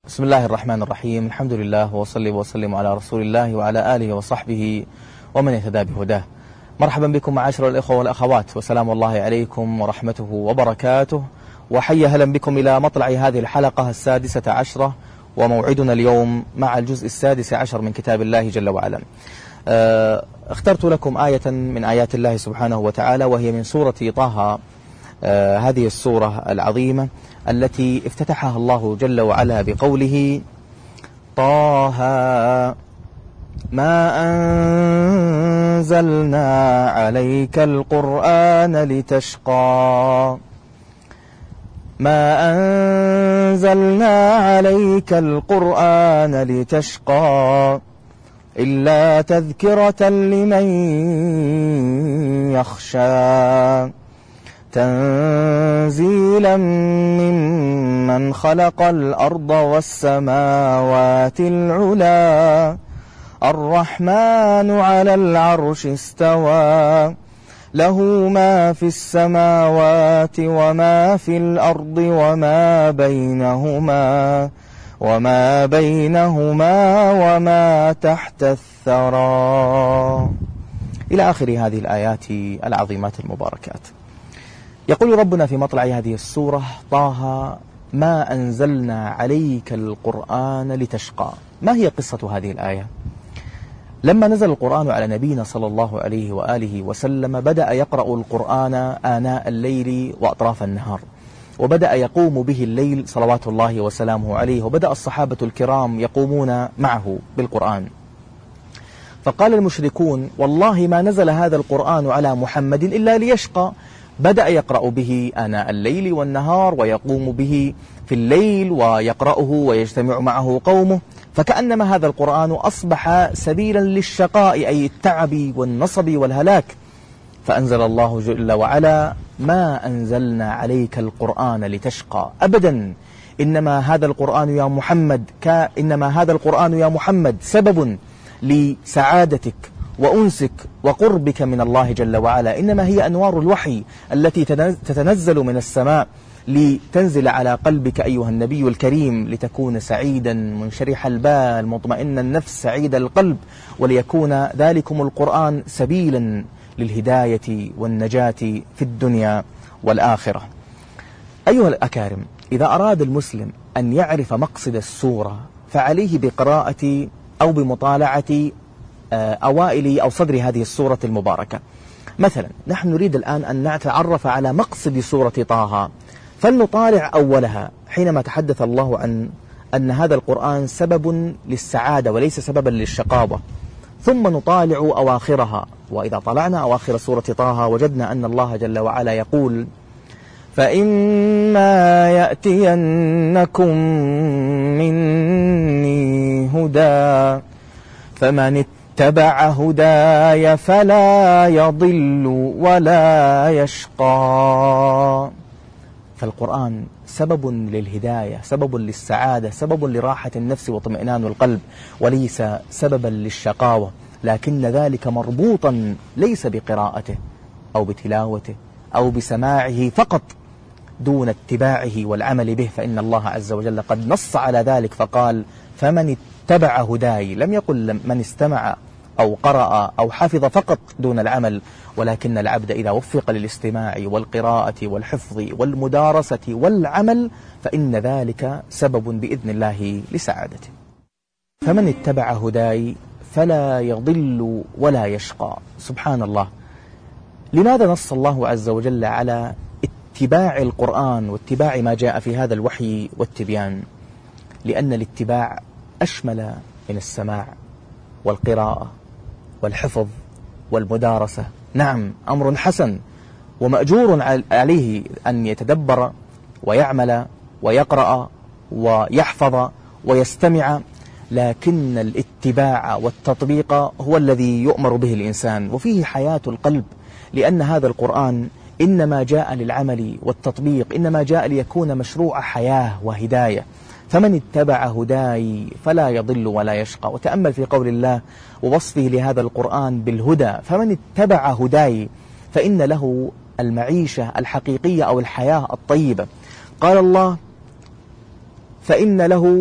بسم الله الرحمن الرحيم. الحمد لله وصلي وسلم على رسول الله وعلى آله وصحبه ومن اهتدى بهداه. مرحبا بكم معاشر الإخوة والأخوات، وسلام الله عليكم ورحمته وبركاته، وحيا هلا بكم إلى مطلع هذه الحلقة 16، وموعدنا اليوم مع الجزء 16 من كتاب الله جل وعلا. اخترت لكم آية من آيات الله سبحانه وتعالى، وهي من سورة طه، هذه السورة العظيمة التي افتتحها الله جل وعلا بقوله: طه ما أنزلنا عليك القرآن لتشقى، ما أنزلنا عليك القرآن لتشقى إلا تذكرة لمن يخشى تنزيلا ممن خلق الأرض والسماوات العلا الرحمن على العرش استوى له ما في السماوات وما في الأرض وما بينهما وما تحت الثرى، إلى آخر هذه الآيات العظيمات المباركات. يقول ربنا في مطلع هذه السورة: طه ما أنزلنا عليك القرآن لتشقى. ما هي قصة هذه الآية؟ لما نزل القرآن على نبينا صلى الله عليه وآله وسلم، بدأ يقرأ القرآن آناء الليل وأطراف النهار، وبدأ يقوم به الليل صلوات الله وسلامه عليه، وبدأ الصحابة الكرام يقومون معه بالقرآن. فقال المشركون: والله ما نزل هذا القرآن على محمد إلا ليشقى. بدأ يقرأ به آناء الليل والنهار، ويقوم به في الليل ويقرأه ويجتمع معه قومه، فكأنما هذا القرآن أصبح سبيلا للشقاء، أي التعب والنصب والهلاك. فأنزل الله جل وعلا: ما أنزلنا عليك القرآن لتشقى أبدا، إنما هذا القرآن يا محمد سبب لسعادتك وأنسك وقربك من الله جل وعلا، إنما هي أنوار الوحي التي تتنزل من السماء لتنزل على قلبك أيها النبي الكريم، لتكون سعيدا منشرح البال مطمئن النفس سعيد القلب، وليكون ذلكم القرآن سبيلا للهداية والنجاة في الدنيا والآخرة. أيها الأكارم، إذا أراد المسلم أن يعرف مقصد السورة، فعليه بقراءة أو بمطالعة أوائل أو صدر هذه السورة المباركة. مثلا نحن نريد الآن أن نتعرف على مقصد سورة طه، فلنطالع أولها حينما تحدث الله عن أن هذا القرآن سبب للسعادة وليس سببا للشقاوة، ثم نطالع أواخرها. وإذا طلعنا أواخر سورة طه وجدنا أن الله جل وعلا يقول: فإما يأتينكم مني هدى فمن اتبع هداي فلا يضل ولا يشقى. فالقرآن سبب للهداية، سبب للسعادة، سبب لراحة النفس واطمئنان القلب، وليس سببا للشقاوة، لكن ذلك مربوطا ليس بقراءته أو بتلاوته أو بسماعه فقط دون اتباعه والعمل به، فإن الله عز وجل قد نص على ذلك فقال: فمن اتبع هداي، لم يقل من استمع أو قرأ أو حفظ فقط دون العمل، ولكن العبد إذا وفق للاستماع والقراءة والحفظ والمدارسة والعمل فإن ذلك سبب بإذن الله لسعادته. فمن اتبع هداي فلا يضل ولا يشقى. سبحان الله، لماذا نص الله عز وجل على اتباع القرآن واتباع ما جاء في هذا الوحي والتبيان؟ لأن الاتباع أشمل من السماع والقراءة والحفظ والمدارسة. نعم، أمر حسن ومأجور عليه أن يتدبر ويعمل ويقرأ ويحفظ ويستمع، لكن الاتباع والتطبيق هو الذي يؤمر به الإنسان، وفيه حياة القلب، لأن هذا القرآن إنما جاء للعمل والتطبيق، إنما جاء ليكون مشروع حياة وهداية. فمن اتبع هداي فلا يضل ولا يشقى. وتأمل في قول الله ووصفه لهذا القرآن بالهدى: فمن اتبع هداي فإن له المعيشة الحقيقية أو الحياة الطيبة. قال الله: فإن له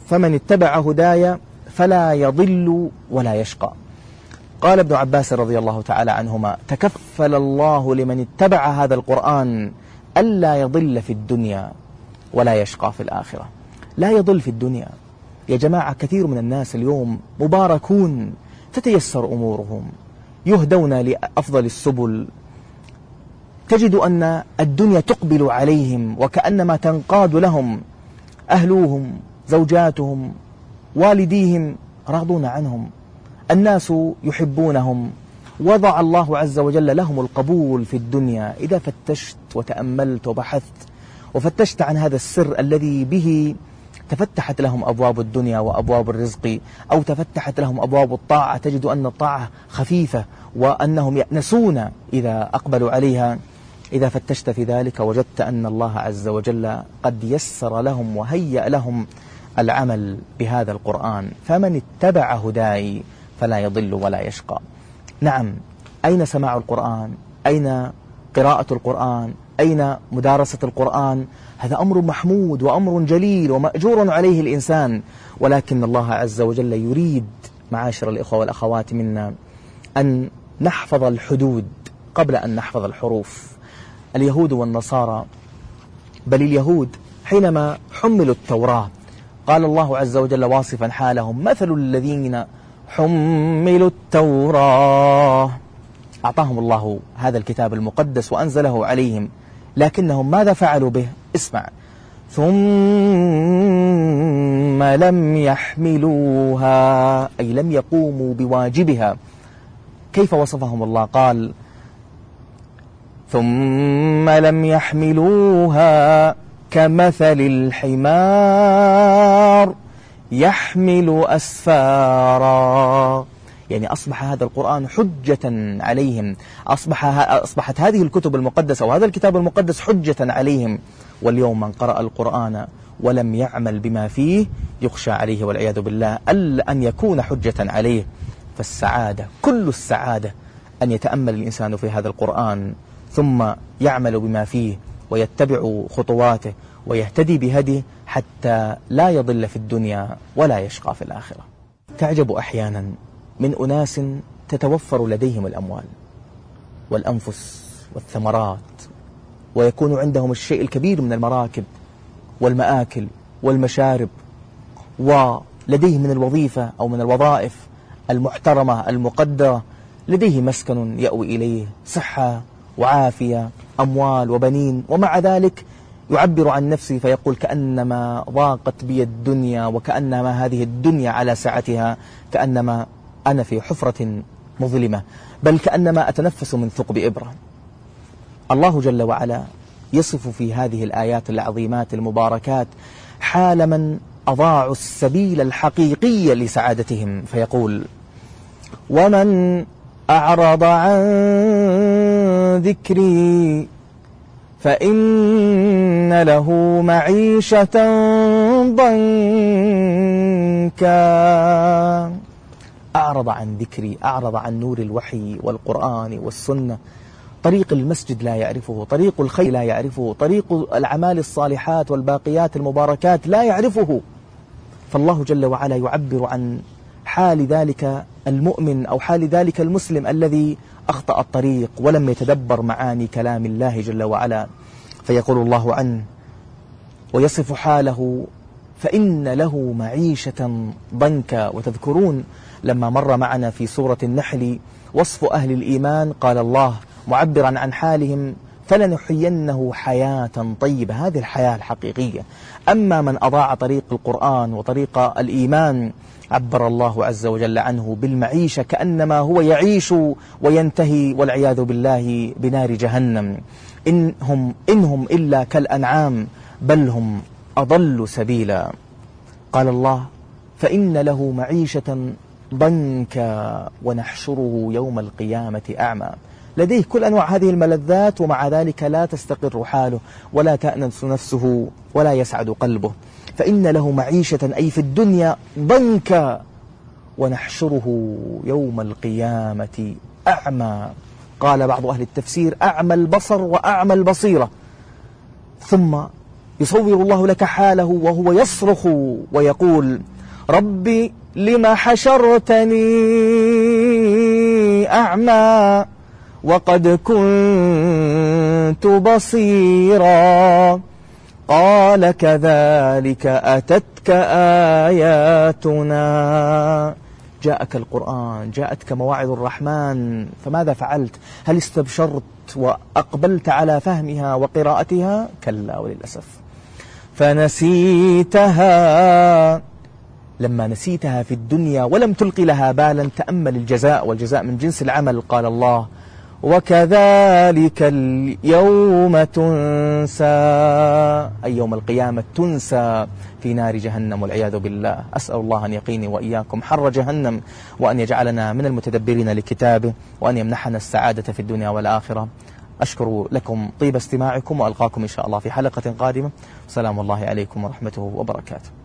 فمن اتبع هداي فلا يضل ولا يشقى. قال ابن عباس رضي الله تعالى عنهما: تكفل الله لمن اتبع هذا القرآن ألا يضل في الدنيا ولا يشقى في الآخرة. لا يضل في الدنيا. يا جماعة، كثير من الناس اليوم مباركون، تتيسر أمورهم، يهدون لأفضل السبل، تجد أن الدنيا تقبل عليهم وكأنما تنقاد لهم، أهلوهم، زوجاتهم، والديهم راضون عنهم، الناس يحبونهم، وضع الله عز وجل لهم القبول في الدنيا. إذا فتشت وتأملت وبحثت وفتشت عن هذا السر الذي به تفتحت لهم أبواب الدنيا وأبواب الرزق، أو تفتحت لهم أبواب الطاعة، تجد أن الطاعة خفيفة وأنهم يأنسون إذا أقبلوا عليها. إذا فتشت في ذلك وجدت أن الله عز وجل قد يسر لهم وهيأ لهم العمل بهذا القرآن. فمن اتبع هداي فلا يضل ولا يشقى. نعم، أين سماع القرآن؟ أين قراءة القرآن؟ أين مدارسة القرآن؟ هذا أمر محمود وأمر جليل ومأجور عليه الإنسان، ولكن الله عز وجل يريد، معاشر الإخوة والأخوات، منا أن نحفظ الحدود قبل أن نحفظ الحروف. اليهود والنصارى، بل اليهود حينما حملوا التوراة قال الله عز وجل واصفا حالهم: مثل الذين حملوا التوراة. أعطاهم الله هذا الكتاب المقدس وأنزله عليهم، لكنهم ماذا فعلوا به؟ اسمع: ثم لم يحملوها، أي لم يقوموا بواجبها. كيف وصفهم الله؟ قال: ثم لم يحملوها كمثل الحمار يحمل أسفارا. يعني أصبح هذا القرآن حجة عليهم، أصبحت هذه الكتب المقدسة وهذا الكتاب المقدس حجة عليهم. واليوم من قرأ القرآن ولم يعمل بما فيه يخشى عليه والعياذ بالله ألا أن يكون حجة عليه. فالسعادة، كل السعادة، أن يتأمل الإنسان في هذا القرآن ثم يعمل بما فيه ويتبع خطواته ويهتدي بهديه حتى لا يضل في الدنيا ولا يشقى في الآخرة. تعجب أحيانا من أناس تتوفر لديهم الأموال والأنفس والثمرات، ويكون عندهم الشيء الكبير من المراكب والمآكل والمشارب، ولديه من الوظيفة أو من الوظائف المحترمة المقدرة، لديه مسكن يأوي إليه، صحة وعافية، أموال وبنين، ومع ذلك يعبر عن نفسه فيقول: كأنما ضاقت بي الدنيا، وكأنما هذه الدنيا على سعتها، كأنما أنا في حفرة مظلمة، بل كأنما أتنفس من ثقب إبرة. الله جل وعلا يصف في هذه الآيات العظيمات المباركات حال من أضاعوا السبيل الحقيقي لسعادتهم، فيقول: ومن أعرض عن ذكري فإن له معيشة ضنكا. أعرض عن ذكري، أعرض عن نور الوحي والقرآن والسنة، طريق المسجد لا يعرفه، طريق الخير لا يعرفه، طريق الأعمال الصالحات والباقيات المباركات لا يعرفه. فالله جل وعلا يعبر عن حال ذلك المؤمن أو حال ذلك المسلم الذي أخطأ الطريق ولم يتدبر معاني كلام الله جل وعلا، فيقول الله عنه ويصف حاله: فإن له معيشة ضنكا. وتذكرون لما مر معنا في سورة النحل وصف أهل الإيمان، قال الله معبرا عن حالهم: فلنحيينه حياة طيبة. هذه الحياة الحقيقية. أما من أضاع طريق القرآن وطريق الإيمان عبر الله عز وجل عنه بالمعيشة كأنما هو يعيش وينتهي والعياذ بالله بنار جهنم. إنهم إلا كالأنعام بل هم أضل سبيلا. قال الله: فإن له معيشة ضنكا ونحشره يوم القيامة أعمى. لديه كل أنواع هذه الملذات ومع ذلك لا تستقر حاله ولا تأنس نفسه ولا يسعد قلبه. فإن له معيشة أي في الدنيا ضنكا ونحشره يوم القيامة أعمى. قال بعض أهل التفسير: أعمى البصر وأعمى البصيرة. ثم يصور الله لك حاله وهو يصرخ ويقول: ربي لم حشرتني أعمى وقد كنت بصيرا. قال: كذلك أتتك آياتنا. جاءك القرآن، جاءتك مواعظ الرحمن، فماذا فعلت؟ هل استبشرت وأقبلت على فهمها وقراءتها؟ كلا وللأسف. فنسيتها. لما نسيتها في الدنيا ولم تلقي لها بالا، تأمل الجزاء، والجزاء من جنس العمل. قال الله: وكذلك اليوم تنسى، أي يوم القيامة تنسى في نار جهنم والعياذ بالله. أسأل الله أن يقيني وإياكم حر جهنم، وأن يجعلنا من المتدبرين لكتابه، وأن يمنحنا السعادة في الدنيا والآخرة. أشكر لكم طيب استماعكم، وألقاكم إن شاء الله في حلقة قادمة. سلام الله عليكم ورحمته وبركاته.